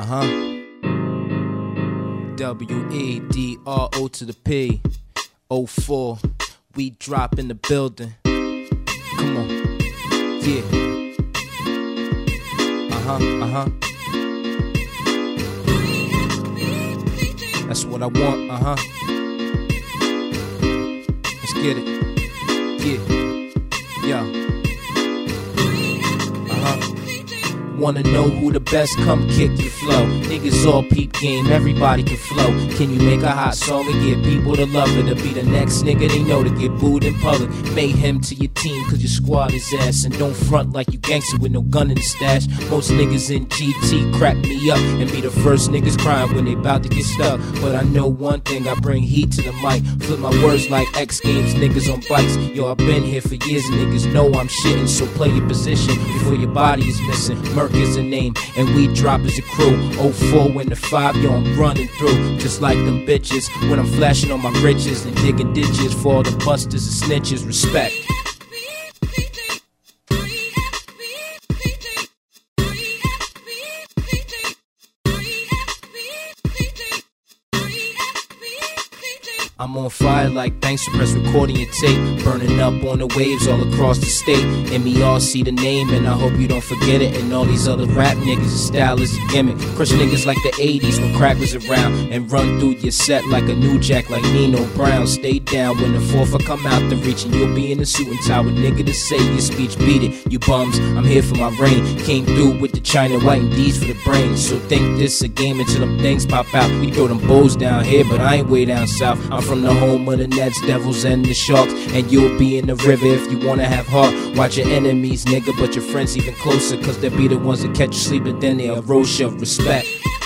WEDRO to the P. 04. We drop in the building. Come on. Yeah. That's what I want. Let's get it. Yeah. Wanna know who the best? Come kick your flow. Niggas all peep game, everybody can flow. Can you make a hot song and get people to love it? To be the next nigga they know to get booed in public. Mayhem to your team cause your squad is ass. And don't front like you gangster with no gun in the stash. Most niggas in GT crack me up and be the first niggas crying when they bout to get stuck. But I know one thing, I bring heat to the mic. Flip my words like X Games niggas on bikes. Yo, I've been here for years and niggas know I'm shitting. So play your position before your body is missing. Merc is a name and we drop as a crew. 04 when the 5, yo, I'm running through. Just like them bitches when I'm flashing on my riches and digging ditches for all the busters and snitches. Respect. I'm on fire like thanks for press recording your tape. Burning up on the waves all across the state. And me all see the name and I hope you don't forget it. And all these other rap niggas, your style is a gimmick. Crush niggas like the 80s when crack was around. And run through your set like a new jack like Nino Brown. Stay down when the 4th I come out the reach. And you'll be in the suit and tie with nigga to say your speech. Beat it, you bums, I'm here for my reign. Came through with the China white and D's for the brains. So think this a game until them things pop out. We throw them bows down here but I ain't way down south. I'm from the home of the Nets, Devils, and the Sharks. And you'll be in the river if you wanna have heart. Watch your enemies, nigga, but your friends even closer. Cause they'll be the ones that catch you sleeping, then they'll roast your respect.